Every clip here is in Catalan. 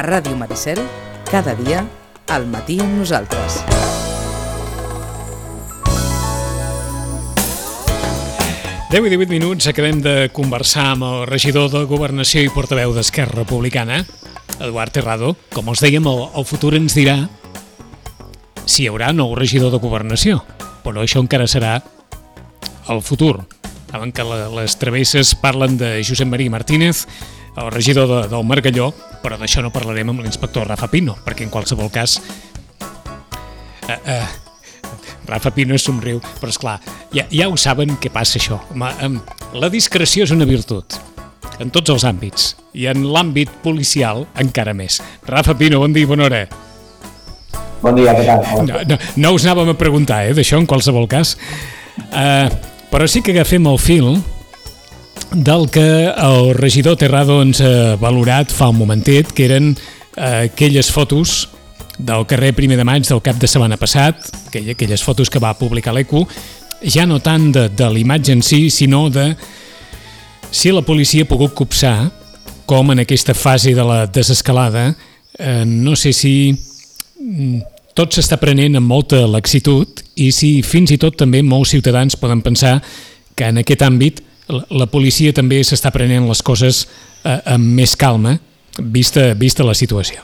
A Ràdio Maricel, cada dia, al matí amb nosaltres. Deu i 18 minuts, acabem de conversar amb el regidor de Governació i portaveu d'Esquerra Republicana, Eduard Terrado. Com us dèiem, el futur ens dirà si hi haurà nou regidor de Governació, però això encara serà el futur. Saben que les travesses parlen de Josep Maria Martínez, el regidor del Margalló, però d'això no parlarem amb l'inspector Rafa Pino, perquè en qualsevol cas Rafa Pino es somriu, però esclar, ja ho saben què passa això. La discreció és una virtut en tots els àmbits, i en l'àmbit policial encara més. Rafa Pino, bon dia, bona hora. Bon dia, què tal? No us anàvem a preguntar, d'això, en qualsevol cas. Però sí que agafem el fil del que el regidor Terrado ens ha valorat fa un momentet, que eren aquelles fotos del carrer 1 de maig del cap de setmana passat, aquelles fotos que va publicar l'ECU, ja no tant de l'imatge en si, sinó de si la policia ha pogut copsar, com en aquesta fase de la desescalada, no sé si tot s'està prenent amb molta laxitud i si fins i tot també molts ciutadans poden pensar que en aquest àmbit la policia també s'està prenent les coses amb més calma, vista la situació.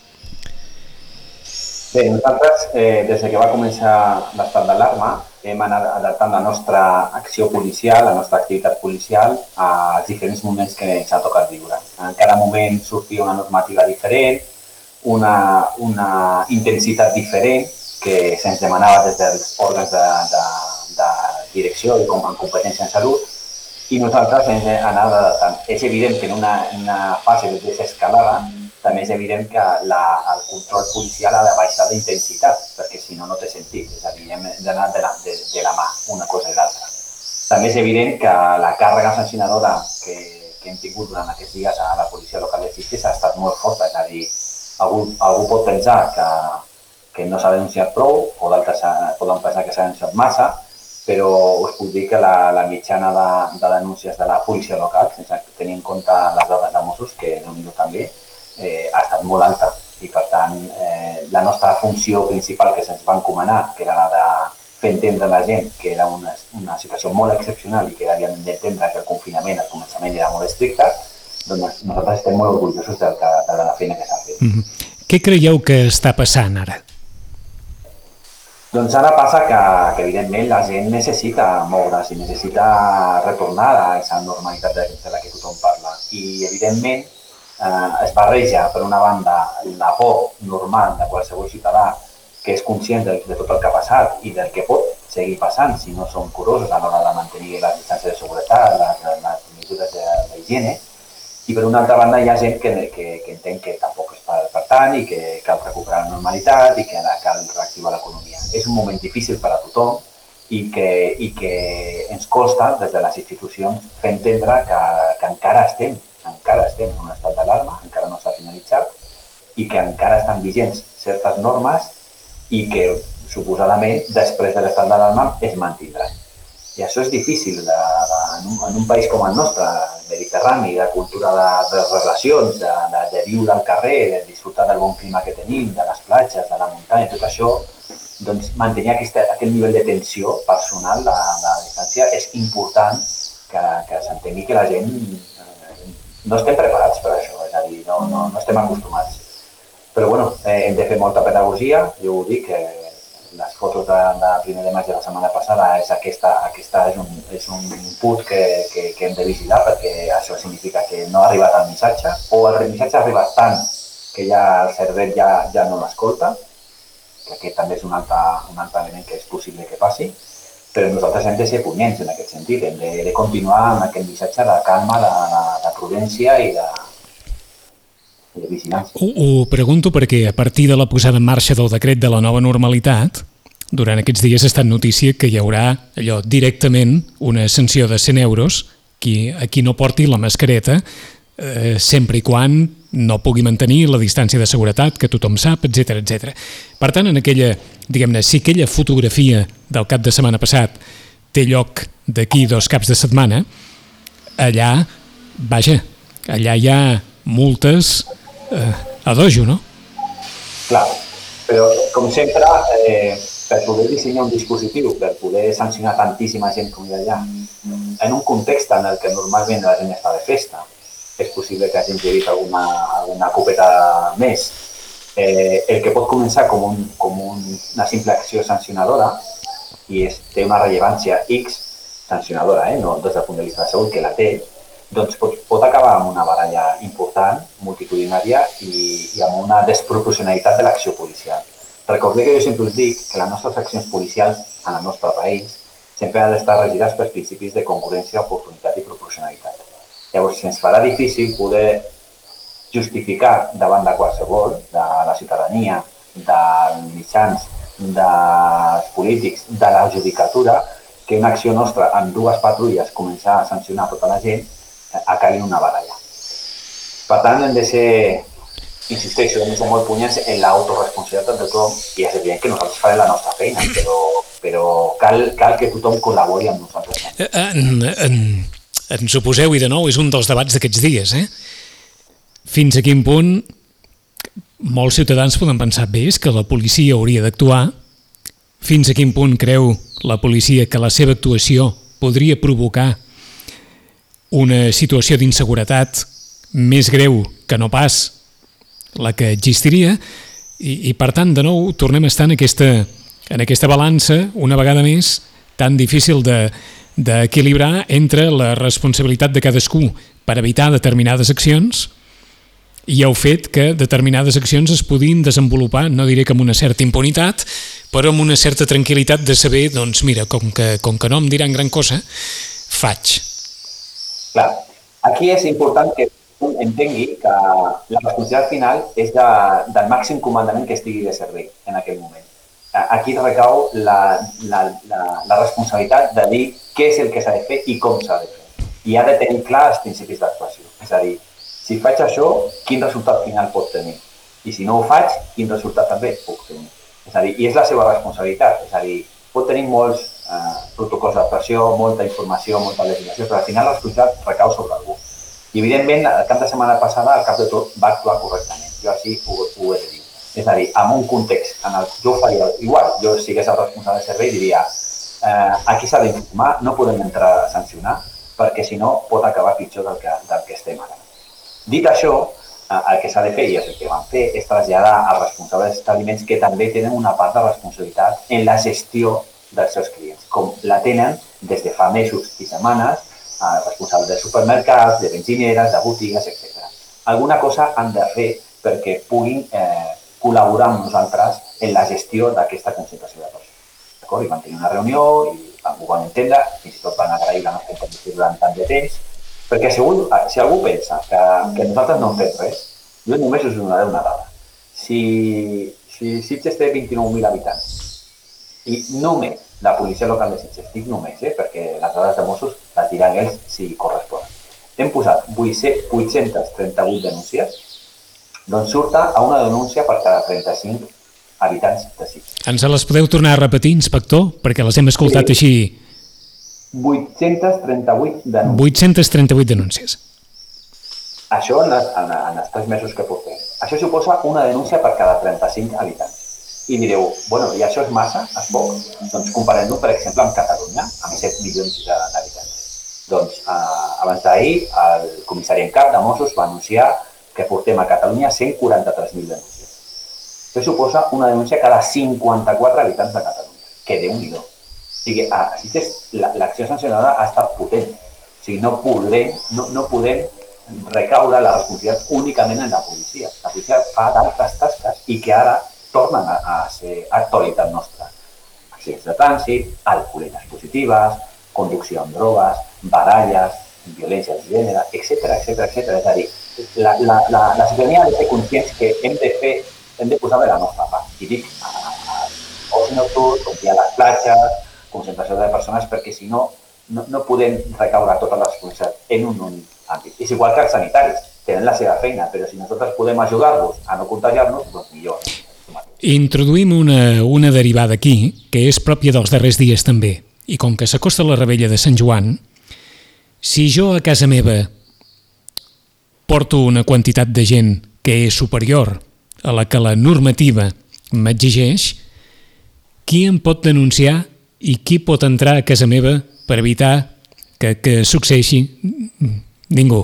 Bé, nosaltres, des que va començar l'estat d'alarma, hem anat adaptant la nostra acció policial, la nostra activitat policial, als diferents moments que ens ha tocat viure. En cada moment sortia una normativa diferent, una intensitat diferent que se'ns demanava des dels òrgans de direcció i com en competència en salut, i nosaltres ens hem anat adaptant. És evident que en una fase de desescalada també és evident que el control policial ha de baixar d'intensitat, perquè si no, no té sentit. És a dir, hem d'anar de la mà, una cosa i l'altra. També és evident que la càrrega sancionadora que hem tingut durant aquests dies a la policia local de Sitges ha estat molt forta. És a dir, algú pot pensar que no s'ha denunciat prou, o d'altres poden pensar que s'ha denunciat massa, però us puc dir que la mitjana de denúncies de la policia local, sense tenir en compte les dades de Mossos, que Déu-n'hi-do també, ha estat molt alta. I per tant, la nostra funció principal que se'ns va encomanar, que era la de fer entendre a la gent que era una situació molt excepcional i que havíem d'entendre que el confinament al començament era molt estricte, doncs nosaltres estem molt orgullosos de la feina que s'ha fet. Què creieu que està passant ara? Doncs ara passa que evidentment la gent necessita moure's i necessita retornar a aquesta normalitat de la que tothom parla. I evidentment es barreja, per una banda, la por normal de qualsevol ciutadà que és conscient de tot el que ha passat i del que pot seguir passant si no som curosos a l'hora de mantenir les distàncies de seguretat, les mesures d'higiene. I per una altra banda hi ha gent que entén que tampoc és per tant i que cal recuperar la normalitat i que cal reactivar l'economia. És un moment difícil per a tothom i que ens costa des de les institucions fer entendre que encara estem en un estat d'alarma, encara no s'ha finalitzat i que encara estan vigents certes normes i que suposadament després de l'estat d'alarma es mantindran. I això és difícil en un país com el nostre, mediterrani, de cultura de relacions, de viure al carrer, de disfrutar del bon clima que tenim, de les platges, de la muntanya, tot això, doncs mantenir aquest nivell de tensió personal de la distància és important que s'entengui que la gent no estem preparats per això, és a dir, no estem acostumats. Però bueno, hem de fer molta pedagogia, jo ho dic, les fotos de 1 de maig de la setmana passada és un input que hem de vigilar perquè això significa que no ha arribat el missatge o el missatge ha arribat tant que ja el cervell ja no l'escolta, que aquest també és un altre element que és possible que passi, però nosaltres hem de ser punyents en aquest sentit, hem de continuar amb aquest missatge de calma, de prudència i de vigilància. Ho pregunto perquè a partir de la posada en marxa del decret de la nova normalitat, durant aquests dies ha estat notícia que hi haurà allò directament una sanció de 100 euros a qui no porti la mascareta, sempre i quan no pugui mantenir la distància de seguretat que tothom sap, etc. Per tant, en aquella, diguem-ne, si aquella fotografia del cap de setmana passat té lloc d'aquí 2 caps de setmana, allà hi ha multes a dojo, no? Clar, però com sempre, per poder dissenyar un dispositiu, per poder sancionar tantíssima gent com hi ha allà, en un context en el que normalment la gent està de festa, és possible que hagin llegit alguna copeta més, el que pot començar com una simple acció sancionadora i té una rellevància X sancionadora, no des del punt de vista de salut, que la té, doncs pot acabar amb una baralla important, multitudinària i amb una desproporcionalitat de l'acció policial. Recordeu que jo sempre us dic que les nostres accions policials en el nostre país sempre han d'estar regides per principis de concurrència, oportunitat i proporcionalitat. Llavors, si ens farà difícil poder justificar davant de qualsevol, de la ciutadania, dels mitjans, dels polítics, de la judicatura, que una acció nostra en 2 patrulles començar a sancionar tota la gent, acabi una baralla. Per tant, hem de ser, insisteixo, hem de ser molt punyents en l'autoresponsabilitat de tothom i és evident que nosaltres farem la nostra feina, però cal que tothom col·labori amb nosaltres. Ens ho poseu, i de nou és un dels debats d'aquests dies, Fins a quin punt molts ciutadans poden pensar, bé, és que la policia hauria d'actuar. Fins a quin punt creu la policia que la seva actuació podria provocar una situació d'inseguretat més greu que no pas la que existiria i per tant, de nou, tornem a estar en aquesta balança, una vegada més, tan difícil d'equilibrar entre la responsabilitat de cadascú per evitar determinades accions i el fet que determinades accions es podin desenvolupar, no diré que amb una certa impunitat, però amb una certa tranquil·litat de saber, doncs mira, com que no em diran gran cosa, faig. Clar, aquí és important que entengui que la responsabilitat final és del màxim comandament que estigui de servei en aquell moment. Aquí recau la responsabilitat de dir què és el que s'ha de fer i com s'ha de fer. I ha de tenir clar els principis d'actuació. És a dir, si faig això, quin resultat final pot tenir? I si no ho faig, quin resultat també puc tenir? És a dir, i és la seva responsabilitat. És a dir, pot tenir molts protocols d'actuació, molta informació, molta legislació, però al final la responsabilitat recau sobre algú. I evidentment, el cap de setmana passada, al cap de tot, va actuar correctament. Jo així ho he de dir. És a dir, en un context en el que jo faria igual, jo si hagués el responsable de servei diria aquí s'ha d'informar, no podem entrar a sancionar, perquè si no pot acabar pitjor del que estem ara. Dit això, el que s'ha de fer, i és el que vam fer, és traslladar als responsables d'establiments que també tenen una part de responsabilitat en la gestió dels seus clients, com la tenen des de fa mesos i setmanes els responsables de supermercats, de benzineres, de botigues, etc. Alguna cosa han de fer perquè puguin col·laborar amb nosaltres en la gestió d'aquesta concentració de persones. D'acord? I vam tenir una reunió i ho van entendre, fins i tot van agrair la nostra intervenció durant tant de temps, perquè si algú pensa que nosaltres no hem fet res, jo només us donaré una dada. Si Sitges té 29.000 habitants i només la policia local de Sitges, dic només, perquè les dades de Mossos les diran ells si corresponen. Hem posat 838 denúncies, doncs surta a una denúncia per cada 35 habitants de Sitges. Ens les podeu tornar a repetir, inspector? Perquè les hem escoltat així. 838 denúncies. 838 denúncies. Això en els 3 mesos que portem. Això suposa una denúncia per cada 35 habitants. I direu, bueno, i això és massa? És poc? Doncs comparem-ho, per exemple, amb Catalunya, amb 7 milions d'habitants. Doncs abans d'ahir, el comissari en cap de Mossos va anunciar que portem a Catalunya 143.000 denúncies. Això suposa una denúncia cada 54 habitants de Catalunya, que Déu-n'hi-do. O sigui, l'acció sancionadora ha estat potent. O sigui, no podem recaure la responsabilitat únicament en la policia. La policia fa d'altres tasques i que ara tornen a ser actualitat nostra. Accidents de trànsit, alcoholetes positives, conducció amb drogues, baralles, violència de gènere, etc. És a dir, la ciutadania ha de ser conscients que hem de posar de la nostra part. I dic, oci nocturn, omplir les platges, concentració de persones, perquè si no podem recaure totes les responsabilitats en un únic àmbit. És igual que els sanitaris, tenen la seva feina, però si nosaltres podem ajudar-los a no contagiar-nos, doncs millor. Introduïm una derivada aquí, que és pròpia dels darrers dies també, i com que s'acosta la Revetlla de Sant Joan, si jo a casa meva porto una quantitat de gent que és superior a la que la normativa m'exigeix, qui em pot denunciar i qui pot entrar a casa meva per evitar que succeeixi? Ningú.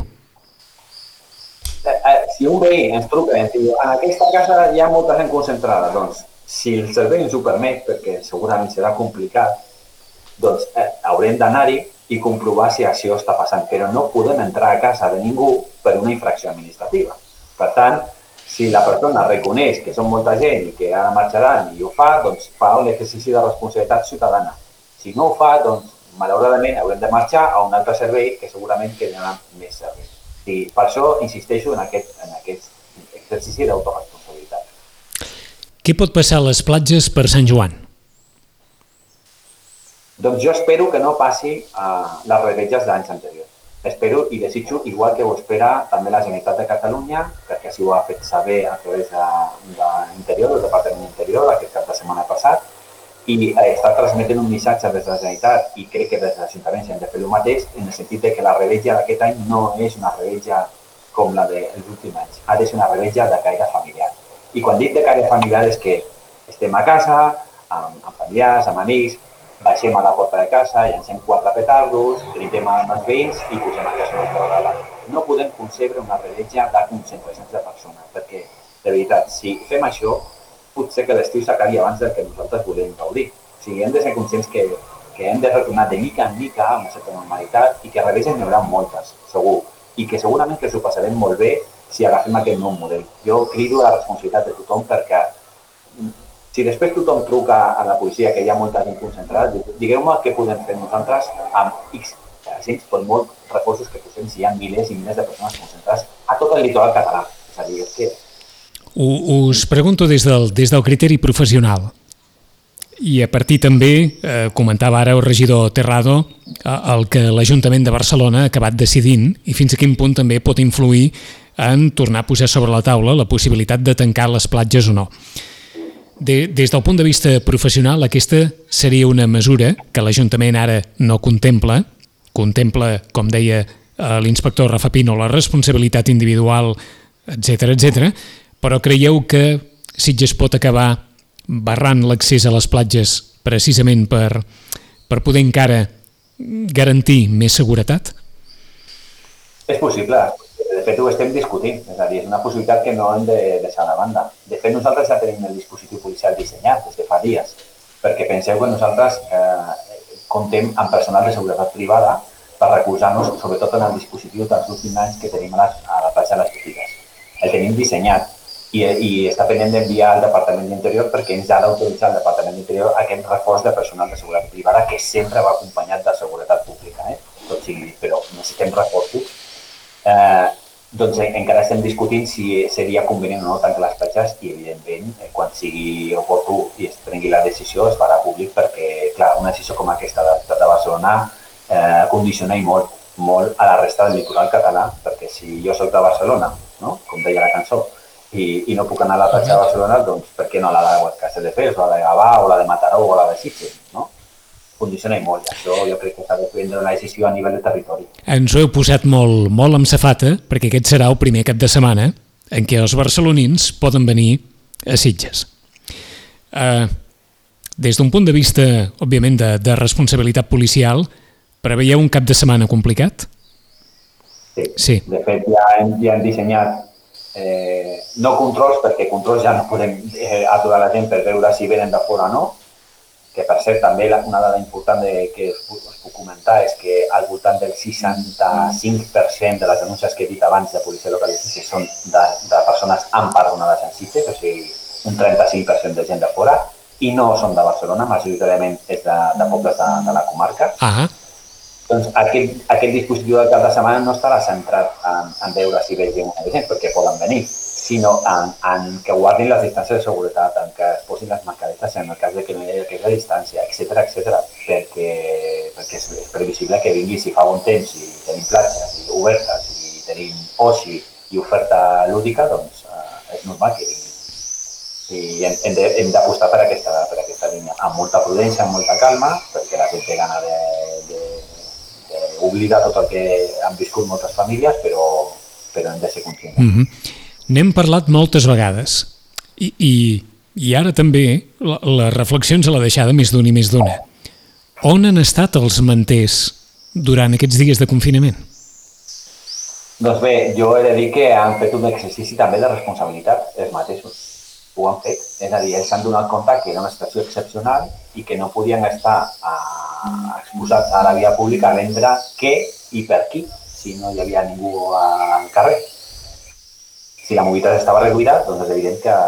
Si un veí ens truca i ens diu en aquesta casa hi ha molta gent concentrada, doncs si el servei ens ho permet, perquè segurament serà complicat, doncs haurem d'anar-hi i comprovar si això està passant, però no podem entrar a casa de ningú per una infracció administrativa. Per tant, si la persona reconeix que són molta gent i que ara marxaran i ho fa, doncs fa un exercici de responsabilitat ciutadana. Si no ho fa, doncs malauradament haurem de marxar a un altre servei que segurament tindrà més serveis. I per això insisteixo en aquest exercici d'autoresponsabilitat. Què pot passar a les platges per Sant Joan? Doncs jo espero que no passi les revetges d'anys anteriors. Espero i desitjo, igual que ho espera també la Generalitat de Catalunya, perquè així ho ha fet saber a través de l'Interior, del Departament d'Interior, aquest cap de setmana passat, i està transmetent un missatge des de la Generalitat, i crec que des de l'Ajuntament hem de fer el mateix, en el sentit que la revetja d'aquest any no és una revetja com la dels últims anys, ha de ser una revetja de caire familiar. I quan dic de caire familiar és que estem a casa, amb familiars, amb amics, baixem a la porta de casa, llancem 4 petardos, cridem amb els veïns i posem a casa nostra davant. No podem concebre una revetja de concentracions de persones, perquè, de veritat, si fem això, potser que l'estiu s'acabi abans del que nosaltres volem gaudir. O sigui, hem de ser conscients que hem de retornar de mica en mica amb una certa normalitat i que revetges n'hi haurà moltes, segur, i que segurament que s'ho passarem molt bé si agafem aquest nou model. Jo crido la responsabilitat de tothom perquè si després tothom truca a la policia que hi ha molta gent concentrada, digueu-me què podem fer nosaltres amb X agents per molts reforços que posem si hi ha milers i milers de persones concentrades a tot el litoral català. És a dir, és que... Us pregunto des del criteri professional i a partir també, comentava ara el regidor Terrado, el que l'Ajuntament de Barcelona ha acabat decidint i fins a quin punt també pot influir en tornar a posar sobre la taula la possibilitat de tancar les platges o no. Des del punt de vista professional, aquesta seria una mesura que l'Ajuntament ara no contempla, com deia l'inspector Rafa Pino, la responsabilitat individual, etc, però creieu que Sitges pot acabar barrant l'accés a les platges precisament per poder encara garantir més seguretat? És possible. De fet, ho estem discutint. És a dir, és una possibilitat que no hem de deixar de banda. De fet, nosaltres ja tenim el dispositiu policial dissenyat des de fa dies, perquè penseu que nosaltres comptem amb personal de seguretat privada per recolzar-nos, sobretot en el dispositiu dels últims anys que tenim a la platja de les Botigas. El tenim dissenyat i està pendent d'enviar al Departament d'Interior perquè ens ha d'autoritzar el Departament d'Interior aquest reforç de personal de seguretat privada que sempre va acompanyat de seguretat pública, tot sigui dit, però necessitem reforços. Doncs encara estem discutint si seria convenient o no tancar les platges i, evidentment, quan sigui oportú i es prengui la decisió, es farà públic perquè, clar, una decisió com aquesta de Barcelona condiciona i molt a la resta del litoral català, perquè si jo soc de Barcelona, no? Com deia la cançó, i no puc anar a la platja de Barcelona, doncs per què no la de Castelldefels, o la de Gavà, o la de Mataró, o la de Sitges, no? Condiciona i molt, això jo crec que s'ha de prendre una decisió a nivell de territori. Ens ho heu posat molt amb safata, perquè aquest serà el primer cap de setmana en què els barcelonins poden venir a Sitges. Des d'un punt de vista, òbviament, de responsabilitat policial, preveieu un cap de setmana complicat? Sí. De fet, ja hem dissenyat no controls, perquè controls ja no podem aturar la gent per veure si venen de fora o no, que per cert també una dada important que us puc comentar és que al voltant del 65% de les denúncies que he dit abans de policia local de Sitges són de persones empadronades en Sitges, o sigui, un 35% de gent de fora, i no són de Barcelona, majoritàriament és de pobles de la comarca. Doncs aquest dispositiu del cap de setmana no estarà centrat en veure si ve gent o gent, perquè poden venir, sinó en que guardin les distàncies de seguretat, en que es posin les mascaretes en el cas de que no hi hagi aquesta distància, etc, perquè és previsible que vingui si fa bon temps i tenim platges obertes i tenim oci i oferta lúdica, doncs és normal que vingui. I hem d'apostar per aquesta línia, amb molta prudència, amb molta calma, perquè la gent té gana d'oblidar tot el que han viscut moltes famílies, però hem de ser conscients. n'hem parlat moltes vegades i ara també les reflexions a la deixada més d'una i més d'una. On han estat els manters durant aquests dies de confinament? Doncs bé, jo he de dir que han fet un exercici també de responsabilitat, els mateixos. Ho han fet. És a dir, ells s'han donat compte que era una situació excepcional i que no podien estar exposats a la via pública a vendre què i per qui, si no hi havia ningú al carrer. Si la mobilitat estava reduïda, doncs és evident que...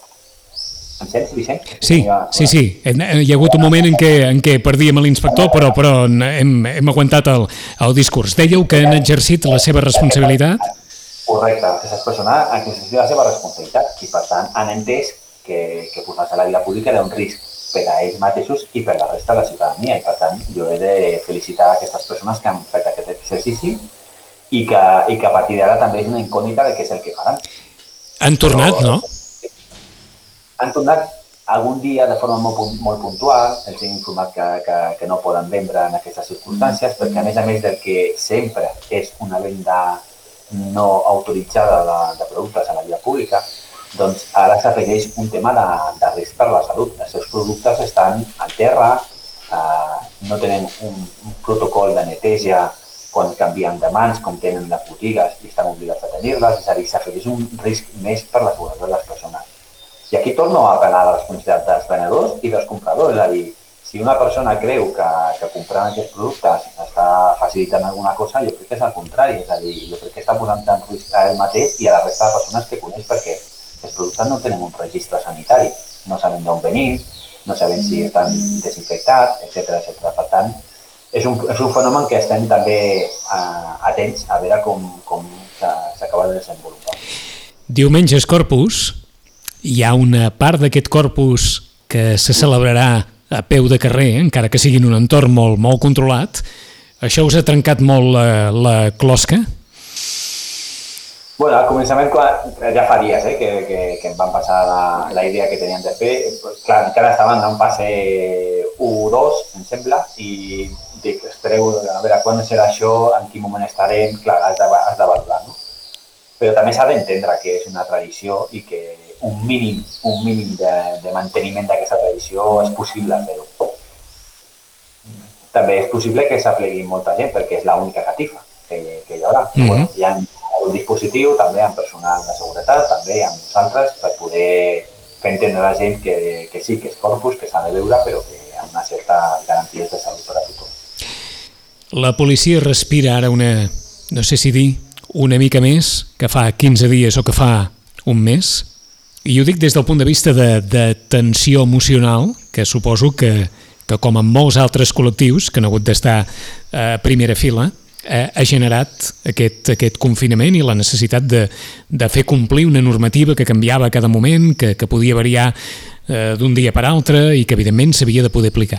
Em sents, Vicent? Sí. Hi ha hagut un moment en què perdíem l'inspector, però hem aguantat el discurs. Dèieu que han exercit la seva responsabilitat? Correcte, aquestes persones han exercit la seva responsabilitat i, per tant, han entès que posar-se a la via pública era un risc per a ells mateixos i per la resta de la ciutadania. I, per tant, jo he de felicitar aquestes persones que han fet aquest exercici i que a partir d'ara també és una incògnita de què és el que faran. Han tornat, no? Han tornat algun dia de forma molt puntual, els hem informat que no poden vendre en aquestes circumstàncies, perquè a més del que sempre és una venda no autoritzada de productes a la via pública, doncs ara s'afegeix un tema de risc per la salut. Els seus productes estan al terra, no tenen un protocol de neteja quan canvien de mans, com tenen les botigues i estan obligats a tenir-les, és a dir, s'afegeix un risc més per la seguretat de les persones. I aquí torno a apel·lar a la responsabilitat dels venedors i dels compradors, és a dir, si una persona creu que comprant aquests productes està facilitant alguna cosa, jo crec que és al contrari, és a dir, jo crec que està posant en risc a ell mateix i a la resta de persones que coneix perquè els productes no tenen un registre sanitari, no sabem d'on venim, no sabem si estan desinfectats, etc. Per tant, és un fenomen que estem també atents a veure com s'acaba de desenvolupar. Diumenge és Corpus. Hi ha una part d'aquest Corpus que se celebrarà a peu de carrer, encara que sigui en un entorn molt controlat. Això us ha trencat molt la closca? Bueno, al començament, ja fa dies que em van passar la idea que tenien de fer. Clar, encara estaven en fase 1-2, em sembla, i dic, espereu a veure quan serà això, en quin moment estarem, clar, has de valorar, no? Però també s'ha d'entendre que és una tradició i que un mínim de manteniment d'aquesta tradició és possible fer-ho. També és possible que s'aplegui molta gent perquè és l'única catifa que hi haurà. Bueno, hi ha un dispositiu també amb personal de seguretat, també amb nosaltres, per poder fer entendre a la gent que sí, que és Corpus, que s'ha de veure, però que amb una certa garantia de salut per a tothom. La policia respira ara no sé si dir, una mica més que fa 15 dies o que fa un mes. I ho dic des del punt de vista de tensió emocional, que suposo que com en molts altres col·lectius que han hagut d'estar a primera fila, ha generat aquest confinament i la necessitat de fer complir una normativa que canviava a cada moment, que podia variar d'un dia per altre i que evidentment s'havia de poder aplicar.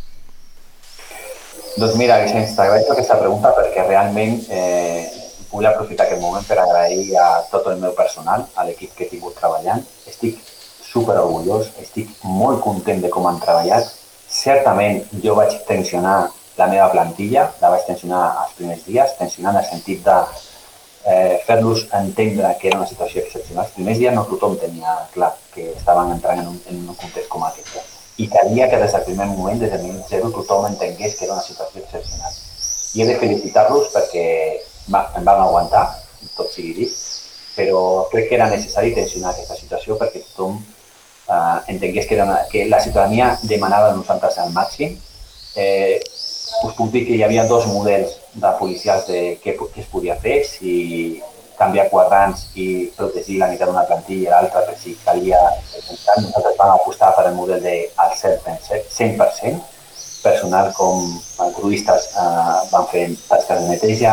Doncs mira, Vicenç, t'agraeixo aquesta pregunta perquè realment vull aprofitar aquest moment per agrair a tot el meu personal, a l'equip que he tingut treballant. Estic superorgullós, estic molt content de com han treballat. Certament jo vaig tensionar la meva plantilla, la vaig tensionar els primers dies, tensionar en el sentit de fer-los entendre que era una situació excepcional. Els primers dies no tothom tenia clar que estaven entrant en un context com aquest. I calia que des del primer moment, des del minut zero, tothom entengués que era una situació excepcional. I he de felicitar-los perquè em van aguantar, tot sigui dit, però crec que era necessari tensionar aquesta situació perquè tothom entengués que la ciutadania demanava de nosaltres al màxim. Us puc dir que hi havia dos models de policials de què es podia fer, si canviar quadrants i protegir la meitat d'una plantilla i l'altra per si calia. Nosaltres vam apostar per el model del 100%, personal com cruistes van fer tasques de neteja,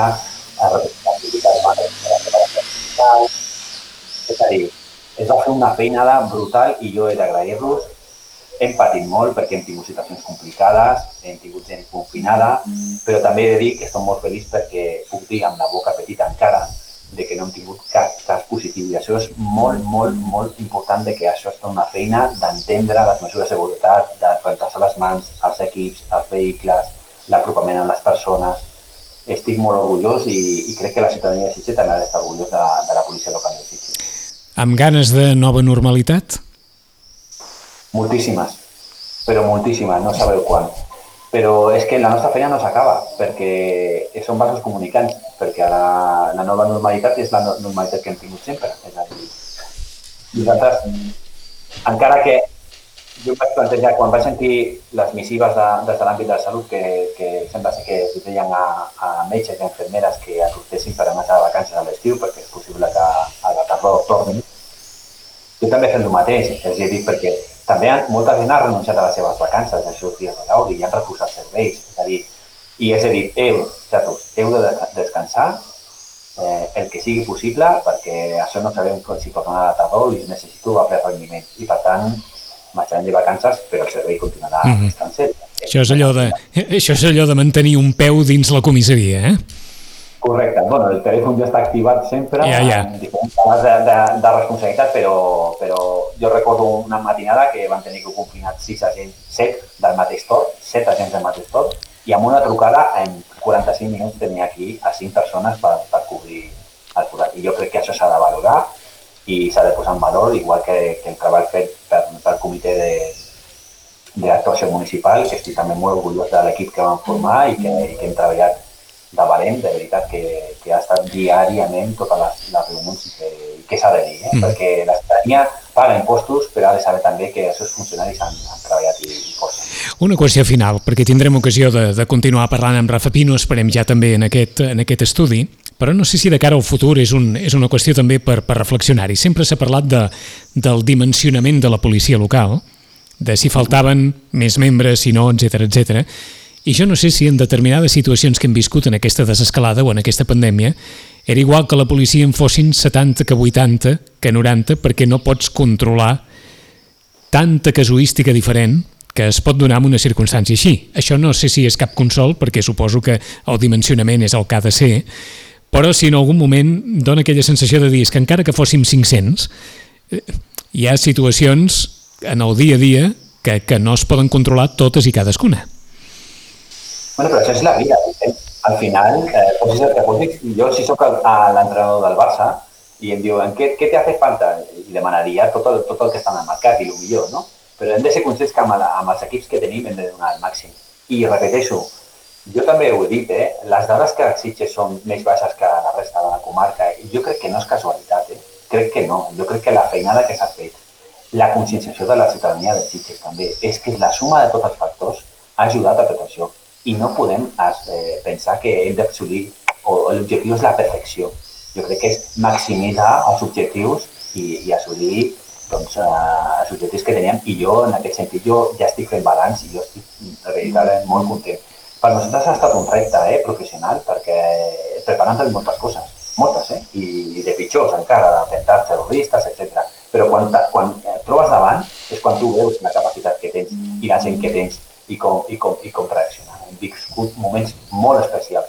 és a dir, es va fer una feinada brutal i jo he d'agrair-los. Hem patit molt perquè hem tingut situacions complicades, hem tingut gent confinada, però també he de dir que estic molt feliç perquè puc dir amb la boca petita encara de que no hem tingut cap cas positiu i això és molt important de que això és una feina d'entendre les mesures de seguretat, de rentar-se les mans, els equips, els vehicles, l'apropament amb les persones. Estic molt orgullós i crec que la ciutadania de Sitges també ha d'estar orgullós de la policia local de Sitges. Amb ganes de nova normalitat? Moltíssimes, però moltíssimes, no sabeu quan. Però és que la nostra feina no s'acaba, perquè són vasos comunicants, perquè la nova normalitat és la normalitat que hem tingut sempre. És a dir, nosaltres, encara que jo em vaig plantejar, quan vaig sentir les missives des de l'àmbit de la salut, que sembla ser que es deien a metges i infermeres que acostessin per anar a vacances a l'estiu, perquè és possible que a la tardor tornin, jo també he fet el mateix, és a dir, perquè també molta gent ha renunciat a les seves vacances, als seus dies de gaudi, i han refusat serveis. És a dir, heu de descansar el que sigui possible, perquè això no sabem si tornarà a la tardor i necessito fer rendiment. I per tant, marxarem de vacances, però el servei continuarà estant cert. Això és allò de mantenir un peu dins la comissaria, Correcte. Bueno, el telèfon ja està activat sempre, en diferents cases de responsabilitat, però jo recordo una matinada que van tenir que confinar 7 del mateix torn, 7 agents del mateix torn, i amb una trucada en 45 minuts tenia aquí a 5 persones per cobrir el forat. I jo crec que això s'ha de valorar i s'ha de posar en valor, igual que el treball fet pel comitè d'actuació municipal, que estic també molt orgullós de l'equip que vam formar i que hem treballat de valent, de veritat, que ha estat diàriament totes les reunions i que s'ha de dir, perquè la ciutadania paga impostos, però ha de saber també que els seus funcionaris han treballat i força. Una qüestió final, perquè tindrem ocasió de continuar parlant amb Rafa Pino, esperem ja també en aquest estudi, però no sé si de cara al futur és una qüestió també per reflexionar-hi. Sempre s'ha parlat del dimensionament de la policia local, de si faltaven més membres, si no, etc. I jo no sé si en determinades situacions que hem viscut en aquesta desescalada o en aquesta pandèmia era igual que la policia en fossin 70 que 80 que 90, perquè no pots controlar tanta casuística diferent que es pot donar en una circumstància així. Això no sé si és cap consol, perquè suposo que el dimensionament és el que ha de ser, però si en algun moment dona aquella sensació de dir que encara que fóssim 500, hi ha situacions en el dia a dia que no es poden controlar totes i cadascuna. Bueno, però això és la vida. Al final, posis el que posis, jo si sóc l'entrenador del Barça i em diuen què te hace falta? I demanaria tot el que està en el mercat i el millor, no? Però hem de ser conscients que amb els equips que tenim hem de donar el màxim. I repeteixo, jo també ho he dit, les dades que a Sitges són més baixes que a la resta de la comarca, i jo crec que no és casualitat, crec que no. Jo crec que la feinada que s'ha fet, la conscienciació de la ciutadania de Sitges també, és que la suma de tots els factors ha ajudat a tot això. I no podem pensar que hem d'assolir, o l'objectiu és la perfecció. Jo crec que és maximitzar els objectius i assolir els objectius que teníem. I jo, en aquest sentit, ja estic fent balanç i jo estic veritablement molt content. Per nosaltres ha estat un repte professional, perquè preparant moltes coses, moltes, i de pitjors encara, d'atemptats terroristes, etc. Però quan et trobes davant és quan tu veus la capacitat que tens i la gent que tens i com reaccionar. Hem viscut moments molt especials,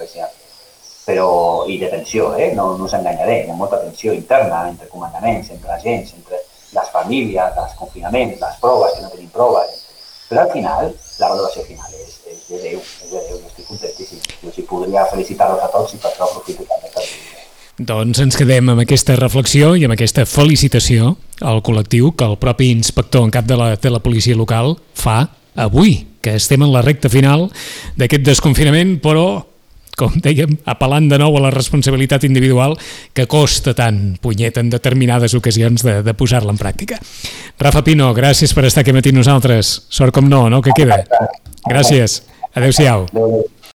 però, i de tensió, no us enganyaré, hi ha molta tensió interna entre comandaments, entre agents, entre les famílies, els confinaments, les proves, que no tenim proves, però al final, la valoració final és de Déu, jo estic contentíssim, jo sí podria felicitar-los a tots i per això aprofito també per dir. Doncs ens quedem amb aquesta reflexió i amb aquesta felicitació al col·lectiu que el propi inspector en cap de la policia local fa avui, que estem en la recta final d'aquest desconfinament, però, com dèiem, apel·lant de nou a la responsabilitat individual que costa tant, punyet, en determinades ocasions de posar-la en pràctica. Rafa Pino, gràcies per estar aquí matí amb nosaltres. Sort com no, que queda. Gràcies. Adéu-siau.